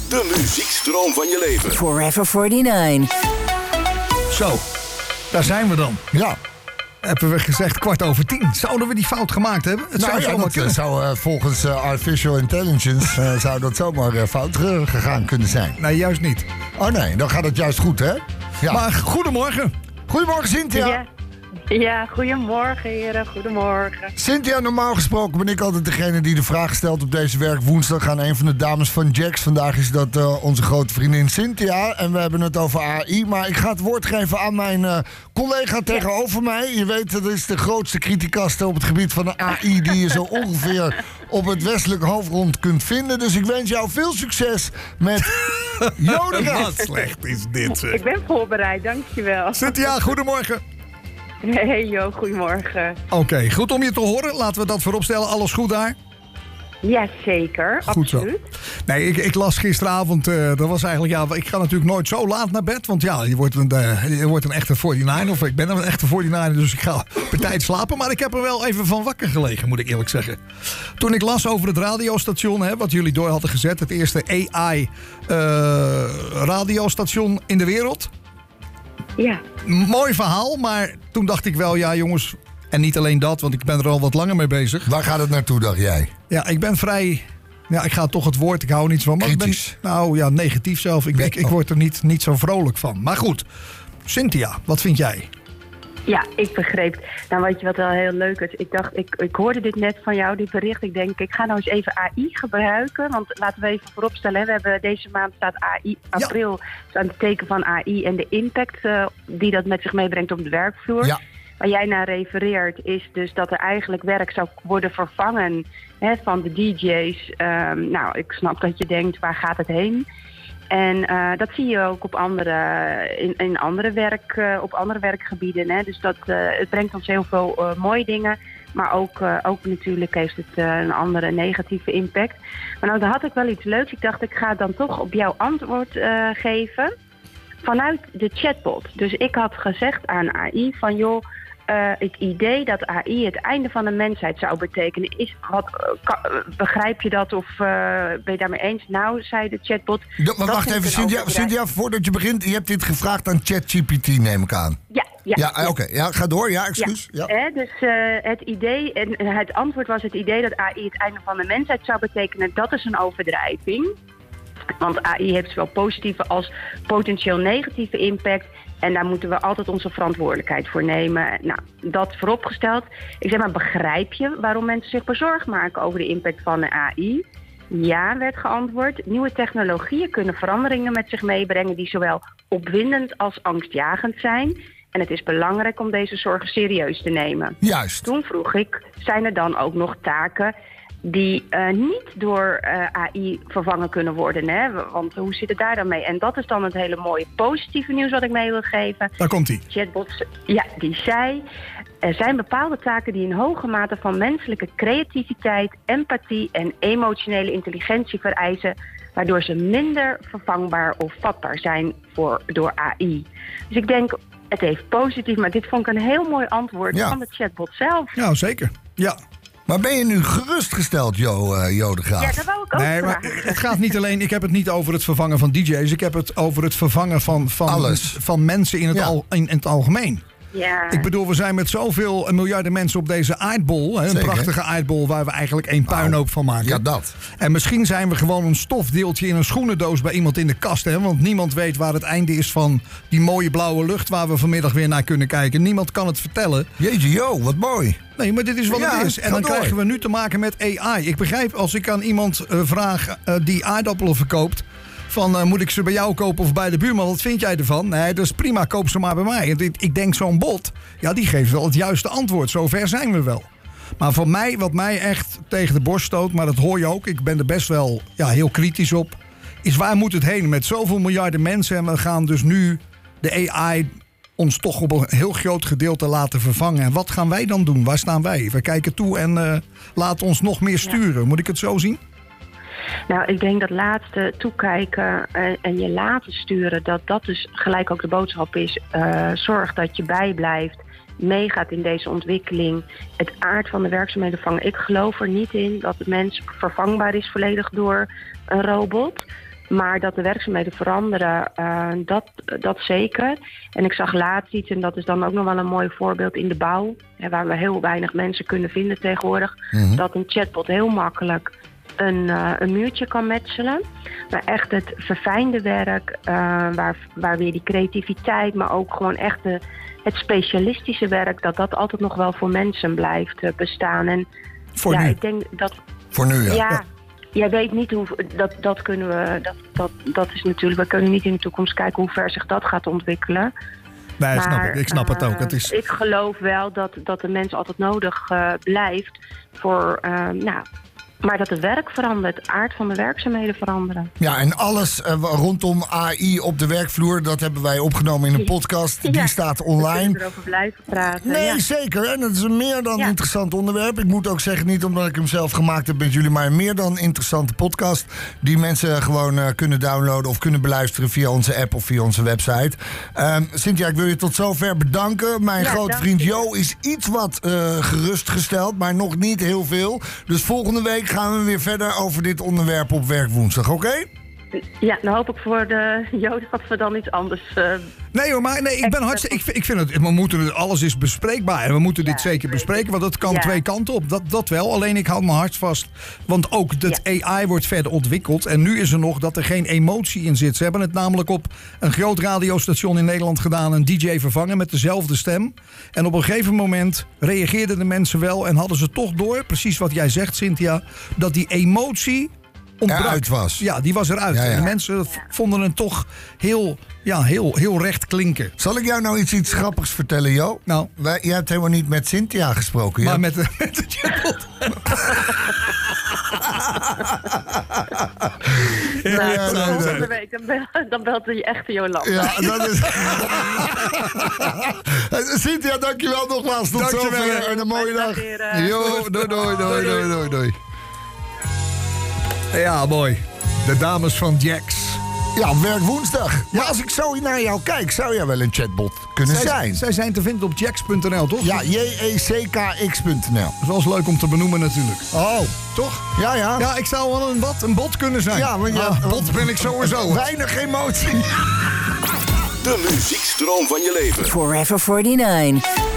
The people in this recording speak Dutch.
De muziekstroom van je leven. Forever 49. Zo, daar zijn we dan. Ja. Hebben we gezegd 9:15. Zouden we die fout gemaakt hebben? Het zou zomaar kunnen. Zou volgens Artificial Intelligence zou dat zomaar fout gegaan kunnen zijn. Nee, juist niet. Oh nee, dan gaat het juist goed, hè? Ja. Maar goedemorgen. Goedemorgen, Cynthia. Ja, goedemorgen heren, goedemorgen. Cynthia, normaal gesproken ben ik altijd degene die de vraag stelt op deze werkwoensdag aan een van de dames van Jax. Vandaag is dat onze grote vriendin Cynthia en we hebben het over AI. Maar ik ga het woord geven aan mijn collega tegenover mij. Je weet, dat is de grootste criticaster op het gebied van de AI die je zo ongeveer op het westelijk halfrond kunt vinden. Dus ik wens jou veel succes met Jodega. Wat slecht is dit, zeg. Ik ben voorbereid, dankjewel. Cynthia, goedemorgen. Hey Jo, goedemorgen. Oké, goed om je te horen. Laten we dat vooropstellen. Alles goed daar? Jazeker, Goed absoluut. zo. Nee, ik las gisteravond, dat was eigenlijk, ja, ik ga natuurlijk nooit zo laat naar bed. Want ja, je wordt een echte 49, of ik ben een echte 49, dus ik ga per tijd slapen. Maar ik heb er wel even van wakker gelegen, moet ik eerlijk zeggen. Toen ik las over het radiostation, wat jullie door hadden gezet. Het eerste AI-radiostation in de wereld. Ja. Mooi verhaal, maar toen dacht ik wel, ja jongens, en niet alleen dat, want ik ben er al wat langer mee bezig. Waar gaat het naartoe, dacht jij? Ja, ik ben vrij, ja, ik ga toch het woord, ik hou niet van. Maar kritisch. Ik ben, nou ja, negatief zelf. Ik word er niet zo vrolijk van. Maar goed, Cynthia, wat vind jij? Ja, ik begreep. Nou, weet je wat wel heel leuk is? Ik dacht, ik hoorde dit net van jou, dit bericht. Ik denk, ik ga nou eens even AI gebruiken. Want laten we even vooropstellen, we hebben deze maand staat AI, april, aan het teken van AI en de impact die dat met zich meebrengt op de werkvloer. Ja. Waar jij naar refereert is dus dat er eigenlijk werk zou worden vervangen van de DJ's. Nou, ik snap dat je denkt, waar gaat het heen? En dat zie je ook op in andere werkgebieden. Hè? Dus het brengt ons heel veel mooie dingen. Maar ook natuurlijk heeft het een andere negatieve impact. Maar nou, dan had ik wel iets leuks. Ik dacht, ik ga dan toch op jouw antwoord geven vanuit de chatbot. Dus ik had gezegd aan AI van joh, het idee dat AI het einde van de mensheid zou betekenen, begrijp je dat of ben je daarmee eens? Nou, zei de chatbot. Maar wacht even, Cynthia, voordat je begint, je hebt dit gevraagd aan ChatGPT, neem ik aan. Ja, oké. Ja, ga door. Ja, excuus. Ja. Dus het idee, en het antwoord was het idee dat AI het einde van de mensheid zou betekenen, dat is een overdrijving. Want AI heeft zowel positieve als potentieel negatieve impact. En daar moeten we altijd onze verantwoordelijkheid voor nemen. Nou, dat vooropgesteld. Ik zeg maar, begrijp je waarom mensen zich bezorgd maken over de impact van de AI? Ja, werd geantwoord. Nieuwe technologieën kunnen veranderingen met zich meebrengen die zowel opwindend als angstjagend zijn. En het is belangrijk om deze zorgen serieus te nemen. Juist. Toen vroeg ik, zijn er dan ook nog taken die niet door AI vervangen kunnen worden, hè? Want hoe zit het daar dan mee? En dat is dan het hele mooie positieve nieuws wat ik mee wil geven. Daar komt ie. Chatbots, ja, die zei, er zijn bepaalde taken die een hoge mate van menselijke creativiteit, empathie en emotionele intelligentie vereisen, waardoor ze minder vervangbaar of vatbaar zijn door AI. Dus ik denk, het heeft positief, maar dit vond ik een heel mooi antwoord van de chatbot zelf. Ja, zeker. Ja. Maar ben je nu gerustgesteld, Jodega? Ja, dat wou ik ook vragen. Maar het gaat niet alleen, ik heb het niet over het vervangen van DJ's. Ik heb het over het vervangen van mensen in het algemeen. Ja. Ik bedoel, we zijn met zoveel miljarden mensen op deze aardbol. Een prachtige aardbol waar we eigenlijk één puinhoop van maken. Ja, dat. En misschien zijn we gewoon een stofdeeltje in een schoenendoos bij iemand in de kast. Hè? Want niemand weet waar het einde is van die mooie blauwe lucht waar we vanmiddag weer naar kunnen kijken. Niemand kan het vertellen. Jeetje, wat mooi. Nee, maar dit is wat het is. En dan krijgen we nu te maken met AI. Ik begrijp, als ik aan iemand vraag die aardappelen verkoopt, van moet ik ze bij jou kopen of bij de buurman? Wat vind jij ervan? Nee, dat is prima, koop ze maar bij mij. Ik denk zo'n bot, ja, die geeft wel het juiste antwoord. Zover zijn we wel. Maar voor mij, wat mij echt tegen de borst stoot, maar dat hoor je ook, ik ben er best wel heel kritisch op, is waar moet het heen met zoveel miljarden mensen? En we gaan dus nu de AI ons toch op een heel groot gedeelte laten vervangen. En wat gaan wij dan doen? Waar staan wij? We kijken toe en laten ons nog meer sturen. Moet ik het zo zien? Nou, ik denk dat laatste toekijken en je laten sturen, dat dus gelijk ook de boodschap is. Zorg dat je bijblijft, meegaat in deze ontwikkeling. Het aard van de werkzaamheden vangen. Ik geloof er niet in dat de mens vervangbaar is volledig door een robot. Maar dat de werkzaamheden veranderen, dat zeker. En ik zag laatst iets, en dat is dan ook nog wel een mooi voorbeeld in de bouw, waar we heel weinig mensen kunnen vinden tegenwoordig, dat een chatbot heel makkelijk een muurtje kan metselen. Maar echt het verfijnde werk, waar weer die creativiteit, maar ook gewoon echt het specialistische werk, dat altijd nog wel voor mensen blijft bestaan. En voor nu? Ik denk dat... Voor nu, ja. Ja. Jij weet niet hoe dat kunnen we. Dat is natuurlijk. We kunnen niet in de toekomst kijken hoe ver zich dat gaat ontwikkelen. Nee, maar, ik snap het ook. Het is... Ik geloof wel dat de mens altijd nodig blijft voor. Maar dat het werk verandert, het aard van de werkzaamheden veranderen. Ja, en alles rondom AI op de werkvloer, dat hebben wij opgenomen in een podcast. Die staat online. We kunnen erover blijven praten. Nee, zeker. En dat is een meer dan interessant onderwerp. Ik moet ook zeggen, niet omdat ik hem zelf gemaakt heb met jullie, maar een meer dan interessante podcast die mensen gewoon kunnen downloaden of kunnen beluisteren via onze app of via onze website. Cynthia, ik wil je tot zover bedanken. Mijn grote vriend Jo is iets wat gerustgesteld, maar nog niet heel veel. Dus volgende week gaan we weer verder over dit onderwerp op Werkwoensdag, oké? Ja, dan hoop ik voor de Joden dat we dan iets anders... Nee hoor, maar ik ben hartstikke... Ik vind het... Alles is bespreekbaar. En we moeten dit zeker bespreken, want dat kan twee kanten op. Dat wel. Alleen ik hou mijn hart vast. Want ook het AI wordt verder ontwikkeld. En nu is er nog dat er geen emotie in zit. Ze hebben het namelijk op een groot radiostation in Nederland gedaan. Een DJ vervangen met dezelfde stem. En op een gegeven moment reageerden de mensen wel. En hadden ze toch door, precies wat jij zegt, Cynthia, dat die emotie eruit was. Ja, die was eruit. Ja, ja. De mensen vonden het toch heel recht klinken. Zal ik jou nou iets grappigs vertellen, Jo? Nou. Je hebt helemaal niet met Cynthia gesproken. Maar met de chatbot. Volgende week, dan belt de echte Jolanda. Ja, dat is... Cynthia, dankjewel nogmaals. Tot zover en een mooie dag. Jo, doei. Ja, mooi. De dames van Jax. Ja, Werkwoensdag. Maar als ik zo naar jou kijk, zou jij wel een chatbot kunnen zijn. Zij zijn te vinden op jax.nl, toch? Ja, JECKX.nl. Dat is wel eens leuk om te benoemen natuurlijk. Oh. Toch? Ja. Ja, ik zou wel een bot kunnen zijn. Ja, want bot ben ik sowieso. Weinig emotie. De muziekstroom van je leven. Forever 49.